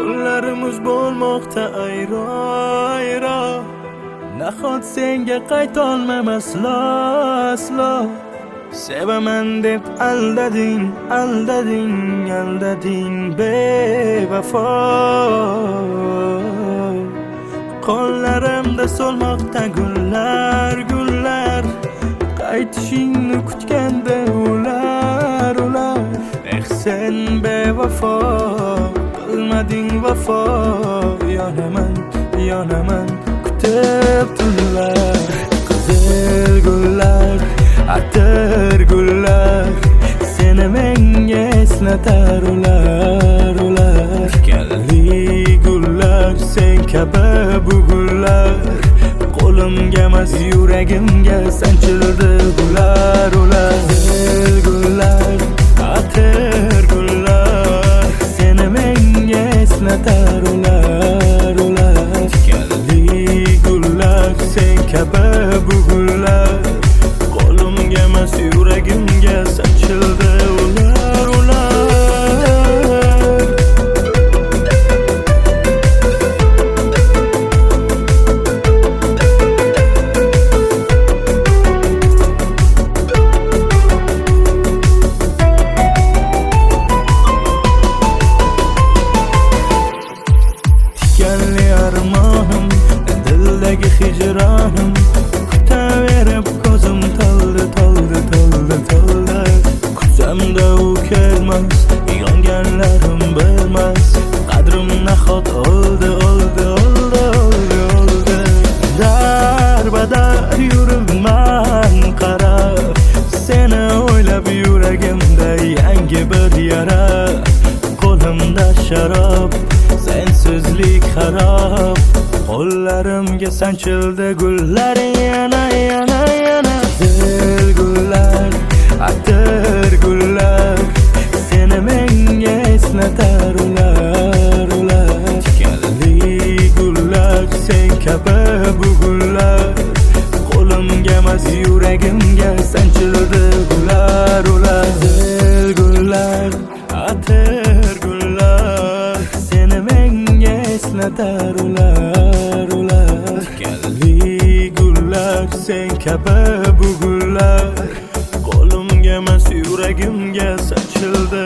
Yo'llarimiz bo'lmoqda ayro Nahot senga qaytolmam aslo Sevaman deb aldading bevafo Qo'llarimda so'lmoqda gullar Qaytishingni kutganda ular sen bevafo qilmading vafo yonaman kutib tunlar Qizil gullar atir gullar seni menga eslatar ular Tikanli gullar sen kabi bu gullar qo'limga emas yuragimga sanchildi ular Qizil gullar atir gullar seni menga eslatar ular Tikanli gullar sen kabi bu gullar qo'limga emas yuragimga sanchildi ular Tikanli armonim, dildagi hijronim Kutaverib ko'zim to'ldi Kutsamda u kelmas, yonganlarim bilmas Qadrim nahot oldi Darbadar yuribman qarab Seni o'ylab yuragimda yangi bir yara Qo'limda sharob sensizlik xarob Qo'llarimga sanchildi gullar yana Qizil gullar atir gullar seni menga eslatar ular Tikanli gullar sen kabi bu gullar qo'limga emas yuragimga sanchildi ular Qizil gullar atir gullar seni menga eslatar ular Tikanli gullar sen kabi bu gullar qo'limga emas yuragimga sanchildi